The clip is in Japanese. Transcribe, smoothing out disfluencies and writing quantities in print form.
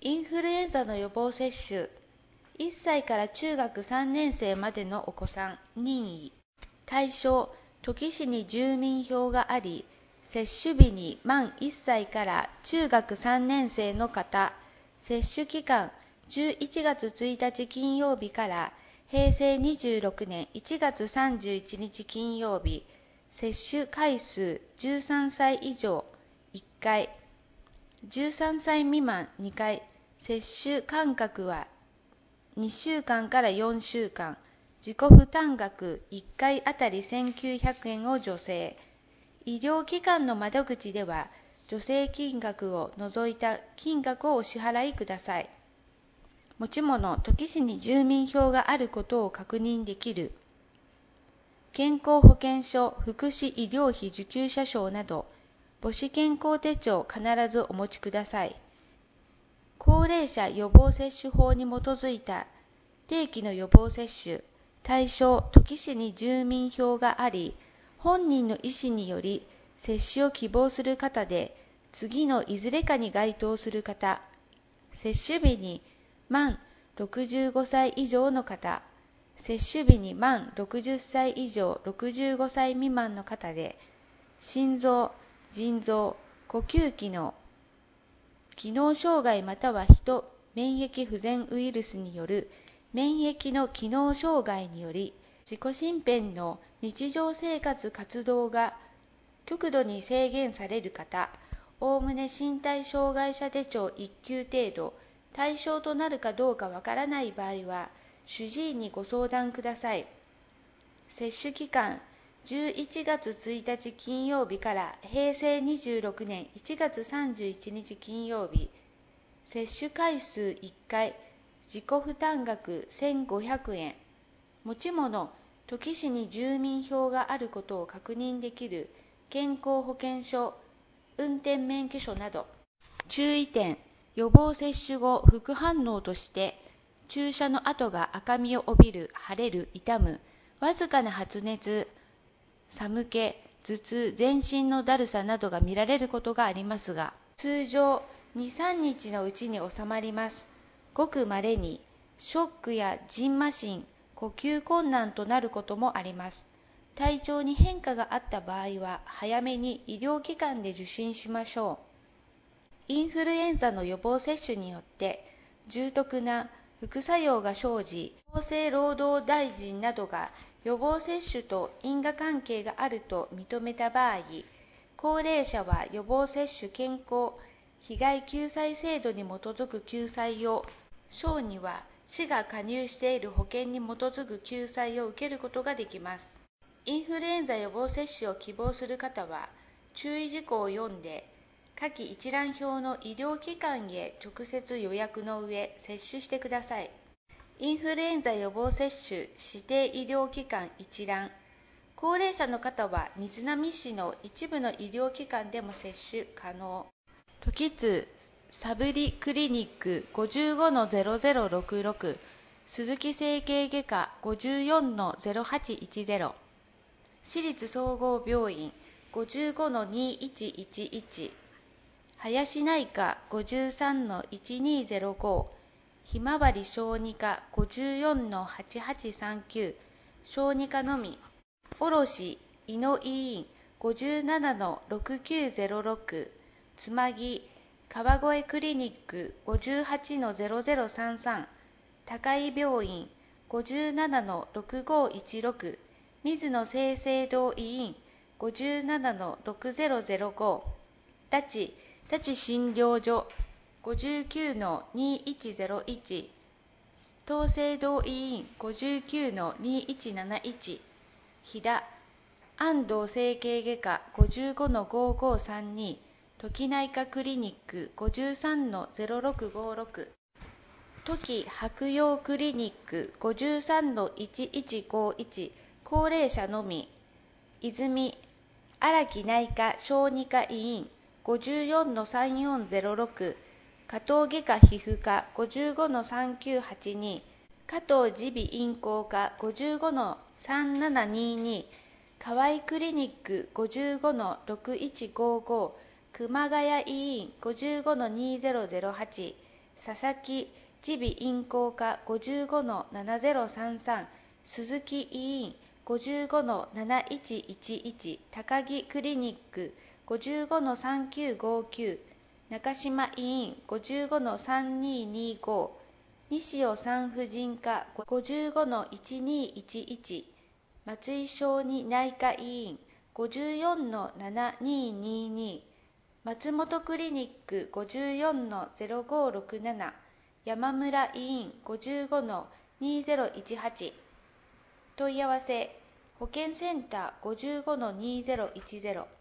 インフルエンザの予防接種。1歳から中学3年生までのお子さん、任意。対象、土岐市に住民票があり、接種日に満1歳から中学3年生の方。接種期間、11月1日金曜日から平成26年1月31日金曜日。接種回数、13歳以上1回、13歳未満2回。接種間隔は2週間から4週間。自己負担額1回あたり1900円を助成。医療機関の窓口では、助成金額を除いた金額をお支払いください。持ち物、土岐市に住民票があることを確認できる。健康保険証、福祉医療費受給者証など、母子健康手帳を必ずお持ちください。高齢者予防接種法に基づいた定期の予防接種。対象、土岐市に住民票があり、本人の意思により接種を希望する方で、次のいずれかに該当する方。接種日に満65歳以上の方。接種日に満60歳以上65歳未満の方で、心臓、腎臓、呼吸器の機能障害または人免疫不全ウイルスによる免疫の機能障害により自己身辺の日常生活活動が極度に制限される方、おおむね身体障害者手帳1級程度、対象となるかどうかわからない場合は主治医にご相談ください。接種期間、11月1日金曜日から平成26年1月31日金曜日。接種回数1回、自己負担額1500円。持ち物、土岐市に住民票があることを確認できる健康保険証、運転免許証など。注意点、予防接種後副反応として、注射の跡が赤みを帯びる、腫れる、痛む、わずかな発熱、寒気、頭痛、全身のだるさなどが見られることがありますが、通常2、3日のうちに収まります。ごく稀に、ショックや蕁麻疹、呼吸困難となることもあります。体調に変化があった場合は、早めに医療機関で受診しましょう。インフルエンザの予防接種によって、重篤な副作用が生じ、厚生労働大臣などが予防接種と因果関係があると認めた場合、高齢者は予防接種健康被害救済制度に基づく救済を、小児は市が加入している保険に基づく救済を受けることができます。インフルエンザ予防接種を希望する方は、注意事項を読んで、下記一覧表の医療機関へ直接予約の上、接種してください。インフルエンザ予防接種指定医療機関一覧。高齢者の方は瑞浪市の一部の医療機関でも接種可能。土岐通サブリクリニック 55-0066 鈴木整形外科 54-0810 私立総合病院 55-2111 林内科 53-1205 ひまわり小児科 54-8839 小児科のみ。卸井野医院 57-6906 つまぎ川越クリニック 58-0033 高井病院 57-6516 水野清々堂医院 57-6005 日立診療所 59-2101 東清堂医院 59-2171 飛騨安藤整形外科 55-5532 土岐内科クリニック 53-0656 土岐白楊クリニック 53-1151 高齢者のみ。泉荒木内科小児科医院 54-3406 加藤外科皮膚科 55-3982 加藤耳鼻咽喉科 55-3722 河合クリニック 55-6155 熊谷医院 55-2008 佐々木耳鼻咽喉科 55-7033 鈴木医院 55-7111 高木クリニック 55-3959 中島医院 55-3225 西尾産婦人科 55-1211 松井小児内科医院 54-7222 松本クリニック 54-0567 山村医院 55-2018 問い合わせ保健センター 55-2010